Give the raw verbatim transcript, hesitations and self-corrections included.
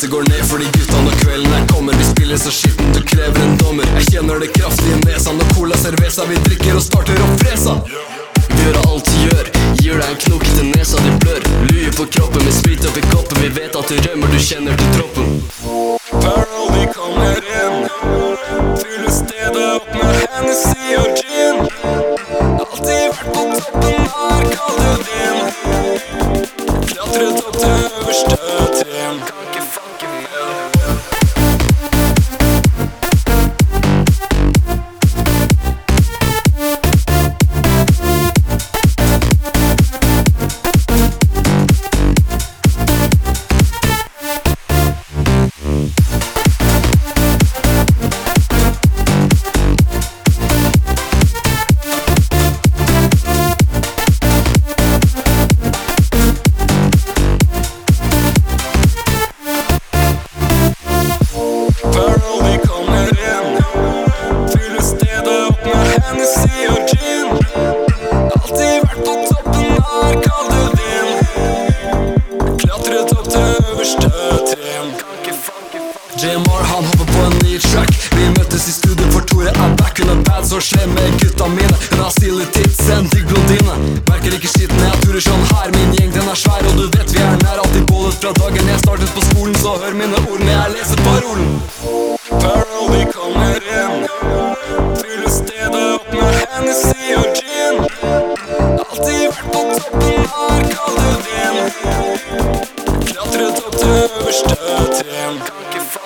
Dette går ned for de guttene når kvelden her kommer. Vi spiller så skitten, du krever en dommer. Jeg kjenner det kraftige nesa når cola cerveza. Vi drikker og starter opp fresa. Vi gjør alt du gjør, gir deg en knok til nesa, de blør. Lue på kroppen med sprit oppi koppen. Vi vet at du rømmer, du kjenner til troppen. Pearl, vi kommer inn. Fyller stedet opp med Hennessy og gin. Alltid vært på toppen her, kall det din. Klatret opp til øverste trinn. Kan ikke fucke med. J M R han hopper på en ny track. Vi møttes i studio for Tore er back. Hun er bad, så slem med gutta mine. Hun har stille tits, en digg blondine. Merker ikke skitten, jeg turer sånn her. Min gjeng den er svær, og du vet vi er nær. Alltid bollet fra dagen jeg startet på skolen. Så hør mine ord når jeg leser parolen. Pearl, vi kommer inn. Fyller stedet opp med Hennessy og gin. Alltid vært på toppen her, kall det din. Klatret opp til øverste trinn. Kan ikke